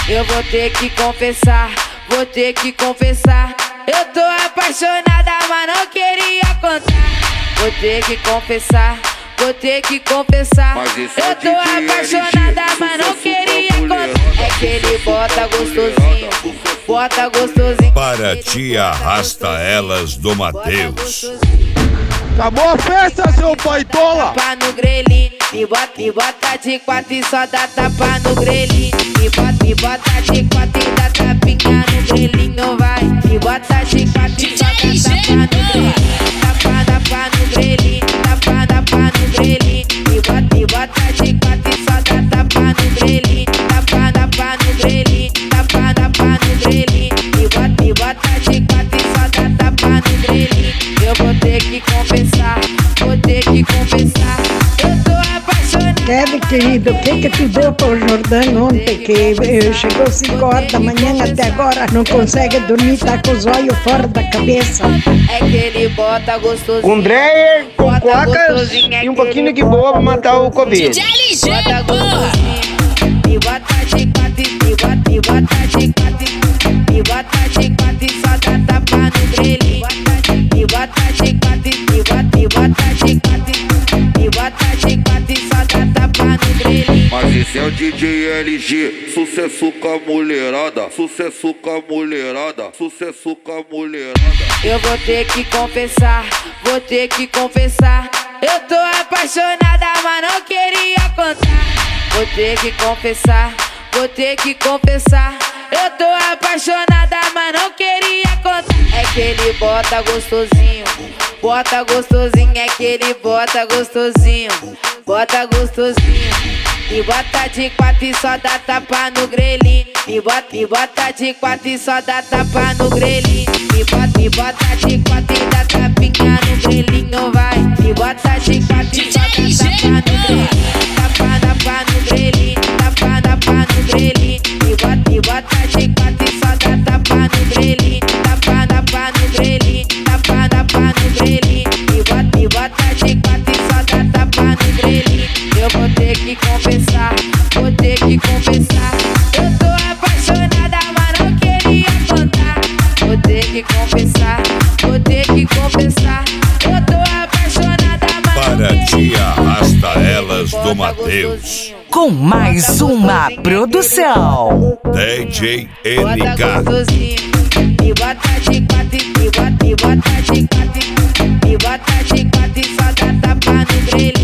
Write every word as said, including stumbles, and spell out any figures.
Eu vou ter que confessar, vou ter que confessar. Eu tô apaixonada, mas não queria contar. Vou ter que confessar, vou ter que confessar. Eu tô apaixonada, mas não queria contar. É que ele bota gostosinho, bota gostosinho. Para ti arrasta elas do Mateus. Acabou a festa, seu baitola! Tapa no grelhinho, me bota, me bota de quatro e só dá tapa no grelhinho. Me bota, me bota de quatro e dá tapinha no grelhinho, vai. Me bota de quatro e só dá tapa no grelhinho. Tapa, tapa no grelhinho, tapa, tapa no grelhinho. Me bota, me bota de quatro e só dá tapa no grelhinho. Tapa, tapa no grelhinho, tapa, tapa no grelhinho. Me bota, me bota de quatro e só dá tapa no grelhinho. Eu vou ter que confessar, vou ter que confessar. Eu tô apaixonada. Kevin, querido, o que que tu deu pro Jordão ontem? Que eh, chegou cinco horas da manhã até agora, não consegue dormir, tá com os olhos fora da cabeça. É que ele bota gostosinho. Com Dreyer, com cocas e um pouquinho de boa pra matar o Covid. Bota gostosinho. Me bota de quatro, me bota, me bota de quatro. Me bota de quatro e só dá tapa no grelhinho. Me bota de quatro, me bota, me bota de quatro. Me bota de quatro e só dá tapa no grelhinho. Mas esse é o D J L G, sucesso com a mulherada, sucesso com a mulherada, sucesso com a mulherada. Eu vou ter que confessar, vou ter que confessar. Eu tô apaixonada, mas não queria contar. Vou ter que confessar, vou ter que confessar. Eu tô apaixonada, mas não queria contar. É que ele bota gostosinho, bota gostosinho. É que ele bota gostosinho, bota gostosinho. Me bota de quatro e só dá tapa no grelhinho. Me bota, me bota de quatro e só dá tapa no grelhinho. Me bota, me bota de quatro e dá tapinha no grelhinho, vai. Me bota de quatro e só dá tapa no grelhinho. Tapa, tapa no grelhinho, tapa, tapa no grelhinho. Me bota, me bota de quatro e só dá tapa no grelhinho. Tapa, tapa no grelhinho, tapa, tapa no grelhinho. Me bota, me bota de quatro e só dá tapa no grelhinho. Eu vou ter que confessar, vou ter que confessar. Eu tô apaixonada, mas não queria contar. Vou ter que confessar, vou ter que confessar. Eu tô apaixonada, mas Para não ti queria arrasta contar. elas Bota do Mateus. gostosinho. Com mais uma produção. D J Bota N K. gostosinho. Me bota de quatro, me bota, me bota de quatro. Me bota de quatro e só dá tapa no grelhinho.